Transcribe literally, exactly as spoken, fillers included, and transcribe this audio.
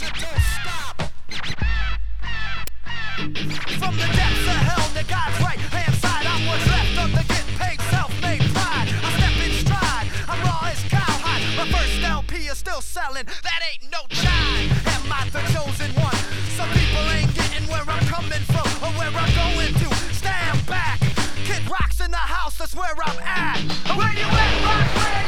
don't stop. From the depths of hell to God's right hand side, I'm what's left of the get paid self-made pride. I step in stride, I'm raw as cowhide. My first L P is still selling, that ain't no jive. Am I the chosen one? Some people ain't getting where I'm coming from or where I'm going to. Stand back, Kid Rock's in the house, that's where I'm at. Where you at, Rock?